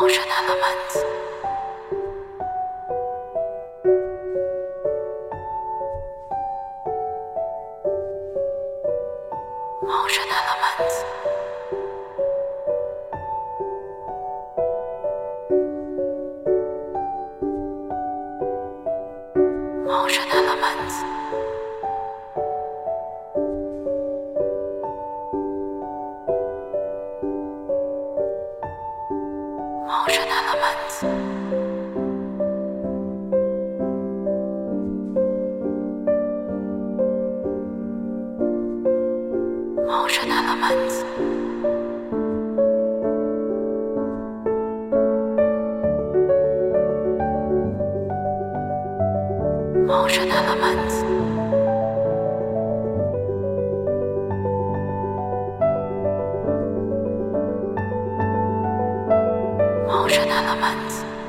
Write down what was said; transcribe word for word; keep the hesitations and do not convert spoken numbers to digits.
Motion elements. Motion elements. Motion elements. Motion elements. Motion elements. Motion elements. Motion elements.